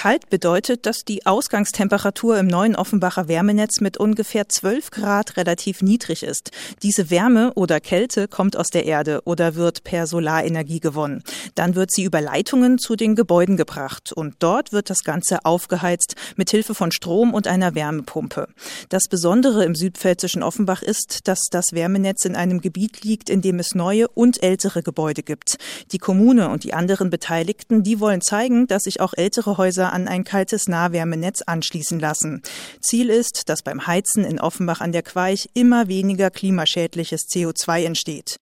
Kalt bedeutet, dass die Ausgangstemperatur im neuen Offenbacher Wärmenetz mit ungefähr 12 Grad relativ niedrig ist. Diese Wärme oder Kälte kommt aus der Erde oder wird per Solarenergie gewonnen. Dann wird sie über Leitungen zu den Gebäuden gebracht und dort wird das Ganze aufgeheizt mit Hilfe von Strom und einer Wärmepumpe. Das Besondere im südpfälzischen Offenbach ist, dass das Wärmenetz in einem Gebiet liegt, in dem es neue und ältere Gebäude gibt. Die Kommune und die anderen Beteiligten, die wollen zeigen, dass sich auch ältere Häuser an ein kaltes Nahwärmenetz anschließen lassen. Ziel ist, dass beim Heizen in Offenbach an der Queich immer weniger klimaschädliches CO2 entsteht.